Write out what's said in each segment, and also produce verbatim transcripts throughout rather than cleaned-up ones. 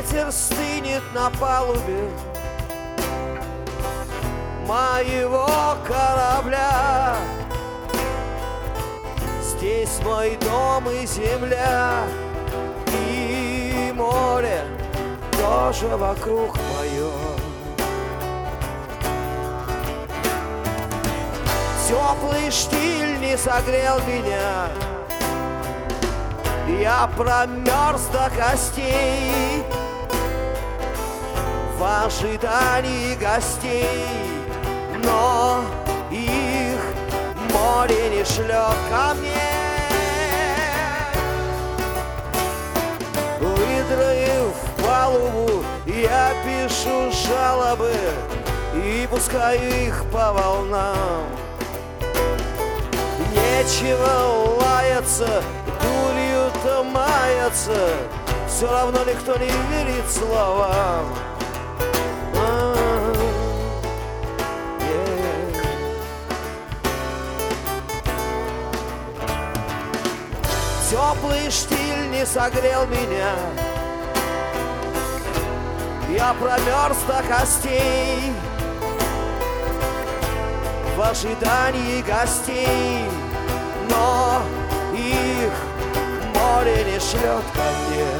ветер стынет на палубе моего корабля. Здесь мой дом и земля, и море тоже вокруг мое. Теплый штиль не согрел меня, я промерз до костей в ожидании гостей, но их море не шлет ко мне. Выдроив палубу, я пишу жалобы и пускаю их по волнам. Нечего лаяться, дурью-то маяться, все равно никто не верит словам. Теплый штиль не согрел меня, я промерз до костей в ожидании гостей, но их море не шлет ко мне.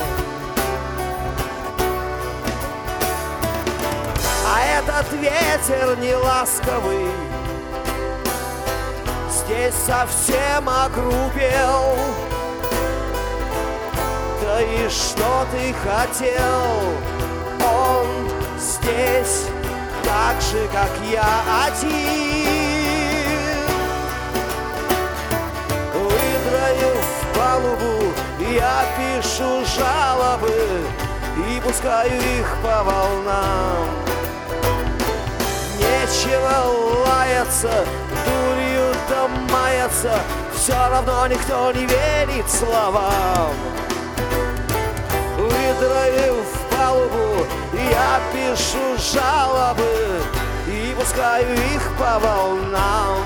А этот ветер не ласковый здесь совсем огрубел. Да и что ты хотел? Он здесь так же, как я, один. Выдроив палубу, я пишу жалобы и пускаю их по волнам. Нечего лаяться, дурью-то маяться, все равно никто не верит словам. Выдроив палубу, я пишу жалобы и пускаю их по волнам.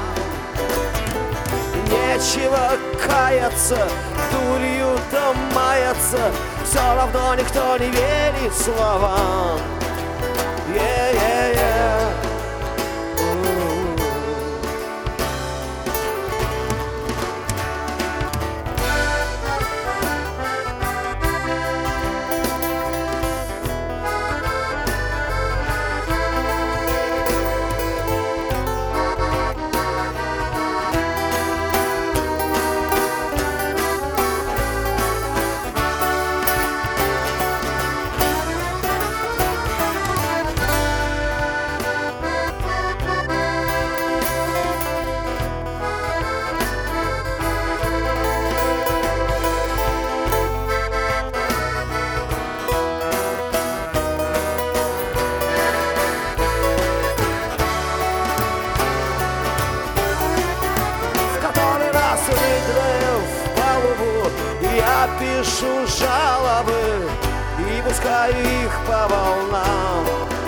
Нечего каяться, дурью-то маяться, все равно никто не верит словам. Yeah, yeah, yeah. Я пишу жалобы и пускаю их по волнам.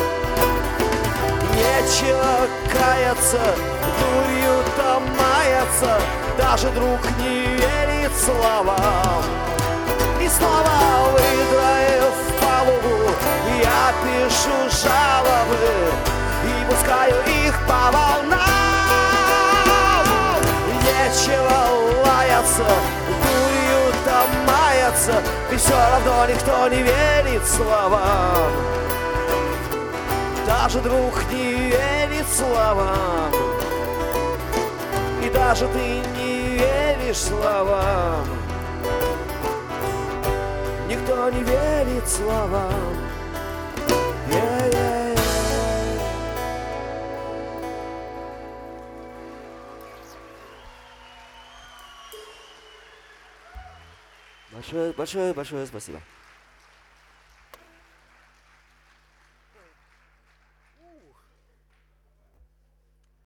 Нечего каяться, дурью-то маяться, даже друг не верит словам. И снова выдроив палубу, я пишу жалобы и пускаю их по волнам. Нечего лаяться, дурью-то маяться, и все равно никто не верит словам. Даже друг не верит словам, и даже ты не веришь словам. Никто не верит словам. Yeah, yeah, yeah. Большое, большое, большое спасибо.